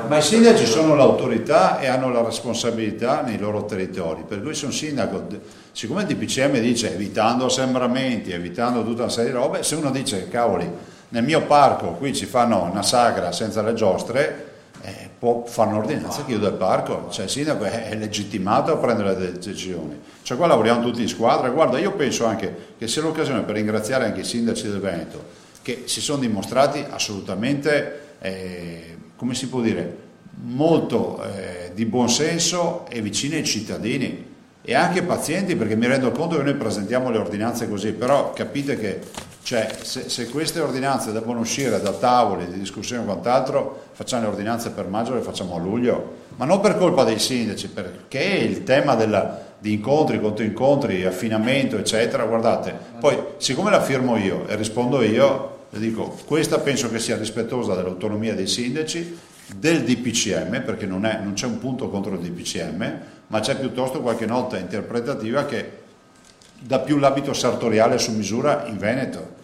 Ma i sindaci sono l'autorità e hanno la responsabilità nei loro territori, per cui se un sindaco, siccome il DPCM dice evitando assembramenti, evitando tutta una serie di robe, se uno dice cavoli, nel mio parco qui ci fanno una sagra senza le giostre, può fare un'ordinanza e chiudere il parco, cioè il sindaco è legittimato a prendere le decisioni. Cioè qua lavoriamo tutti in squadra. Guarda, io penso anche che sia l'occasione per ringraziare anche i sindaci del Veneto, che si sono dimostrati assolutamente, come si può dire, molto di buonsenso e vicini ai cittadini e anche pazienti, perché mi rendo conto che noi presentiamo le ordinanze così, però capite che se queste ordinanze devono uscire da tavoli di discussione e quant'altro, facciamo le ordinanze per maggio, le facciamo a luglio, ma non per colpa dei sindaci, perché il tema di incontri, controincontri, affinamento eccetera, guardate, poi siccome la firmo io e rispondo io, le dico, questa penso che sia rispettosa dell'autonomia dei sindaci, del DPCM, perché non c'è un punto contro il DPCM, ma c'è piuttosto qualche nota interpretativa che dà più l'abito sartoriale su misura in Veneto.